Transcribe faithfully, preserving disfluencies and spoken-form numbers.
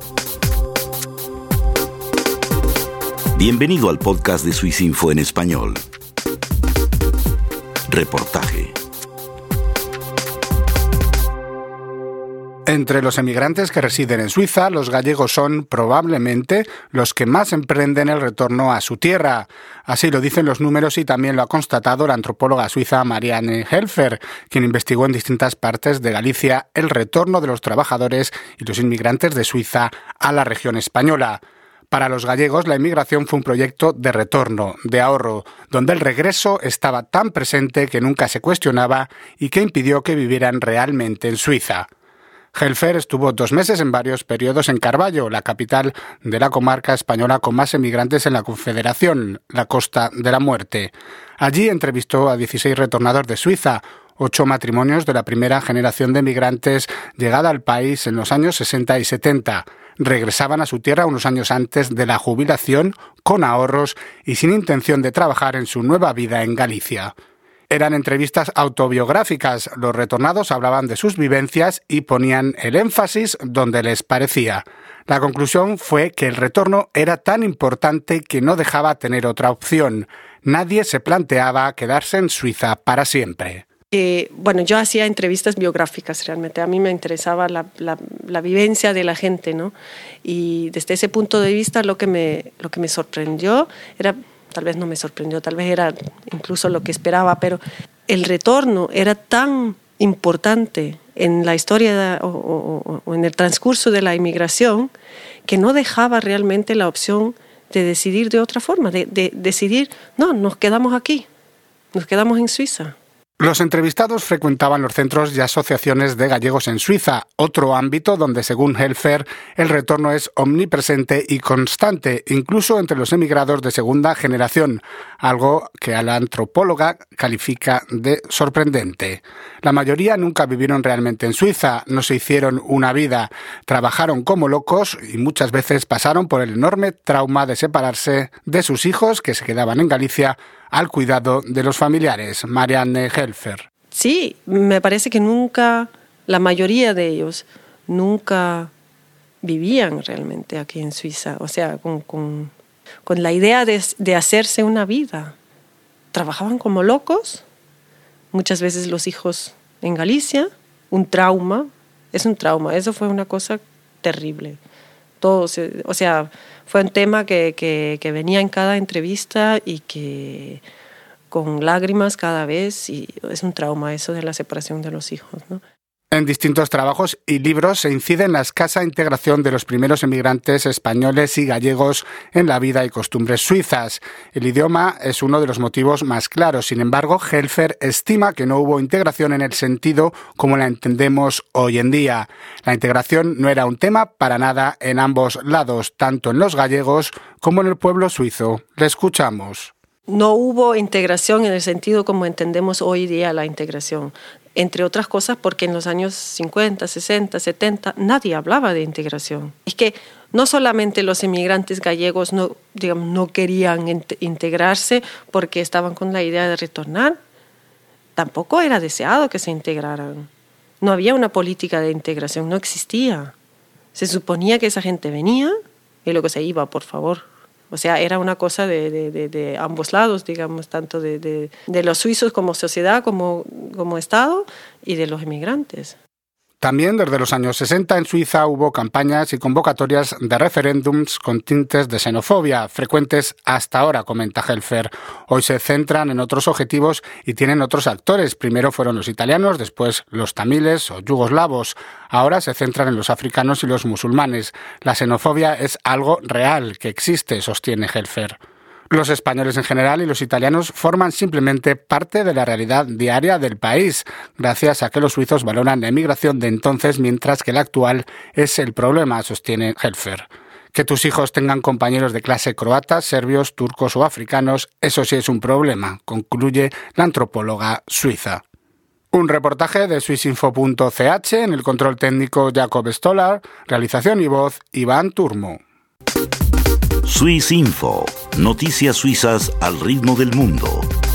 Bienvenido al podcast de Swissinfo en español. Reportaje. Entre los emigrantes que residen en Suiza, los gallegos son probablemente los que más emprenden el retorno a su tierra. Así lo dicen los números y también lo ha constatado la antropóloga suiza Marianne Helfer, quien investigó en distintas partes de Galicia el retorno de los trabajadores y los inmigrantes de Suiza a la región española. Para los gallegos, la inmigración fue un proyecto de retorno, de ahorro, donde el regreso estaba tan presente que nunca se cuestionaba y que impidió que vivieran realmente en Suiza. Helfer estuvo dos meses en varios periodos en Carballo, la capital de la comarca española con más emigrantes en la Confederación, la Costa de la Muerte. Allí entrevistó a dieciséis retornados de Suiza, ocho matrimonios de la primera generación de emigrantes llegada al país en los años sesenta y setenta. Regresaban a su tierra unos años antes de la jubilación, con ahorros y sin intención de trabajar en su nueva vida en Galicia. Eran entrevistas autobiográficas. Los retornados hablaban de sus vivencias y ponían el énfasis donde les parecía. La conclusión fue que el retorno era tan importante que no dejaba tener otra opción. Nadie se planteaba quedarse en Suiza para siempre. Eh, bueno, yo hacía entrevistas biográficas realmente. A mí me interesaba la, la, la vivencia de la gente, ¿no? Y desde ese punto de vista lo que me, lo que me sorprendió era... Tal vez no me sorprendió, tal vez era incluso lo que esperaba, pero el retorno era tan importante en la historia o, o, o en el transcurso de la inmigración que no dejaba realmente la opción de decidir de otra forma, de, de decidir, no, nos quedamos aquí, nos quedamos en Suiza. Los entrevistados frecuentaban los centros y asociaciones de gallegos en Suiza, otro ámbito donde, según Helfer, el retorno es omnipresente y constante, incluso entre los emigrados de segunda generación, algo que a la antropóloga califica de sorprendente. La mayoría nunca vivieron realmente en Suiza, no se hicieron una vida, trabajaron como locos y muchas veces pasaron por el enorme trauma de separarse de sus hijos que se quedaban en Galicia al cuidado de los familiares. Marianne Helfer. Sí, me parece que nunca, la mayoría de ellos, nunca vivían realmente aquí en Suiza. O sea, con, con, con la idea de, de hacerse una vida. Trabajaban como locos, muchas veces los hijos en Galicia, un trauma, es un trauma, eso fue una cosa terrible. Todo, o sea, fue un tema que, que, que venía en cada entrevista y que con lágrimas cada vez, y es un trauma eso de la separación de los hijos, ¿no? En distintos trabajos y libros se incide en la escasa integración de los primeros emigrantes españoles y gallegos en la vida y costumbres suizas. El idioma es uno de los motivos más claros. Sin embargo, Helfer estima que no hubo integración en el sentido como la entendemos hoy en día. La integración no era un tema para nada en ambos lados, tanto en los gallegos como en el pueblo suizo. Le escuchamos. No hubo integración en el sentido como entendemos hoy día la integración. Entre otras cosas porque en los años cincuenta, sesenta, setenta nadie hablaba de integración. Es que no solamente los inmigrantes gallegos no, digamos, no querían int- integrarse porque estaban con la idea de retornar, tampoco era deseado que se integraran. No había una política de integración, no existía. Se suponía que esa gente venía y luego se iba, por favor. O sea, era una cosa de, de, de, de ambos lados, digamos, tanto de, de, de los suizos como sociedad, como, como Estado, y de los inmigrantes. También desde los años sesenta en Suiza hubo campañas y convocatorias de referéndums con tintes de xenofobia, frecuentes hasta ahora, comenta Helfer. Hoy se centran en otros objetivos y tienen otros actores. Primero fueron los italianos, después los tamiles o yugoslavos. Ahora se centran en los africanos y los musulmanes. La xenofobia es algo real, que existe, sostiene Helfer. Los españoles en general y los italianos forman simplemente parte de la realidad diaria del país, gracias a que los suizos valoran la emigración de entonces, mientras que la actual es el problema, sostiene Helfer. Que tus hijos tengan compañeros de clase croatas, serbios, turcos o africanos, eso sí es un problema, concluye la antropóloga suiza. Un reportaje de swissinfo punto c h, en el control técnico Jacob Stolar, realización y voz Iván Turmo. Swissinfo, noticias suizas al ritmo del mundo.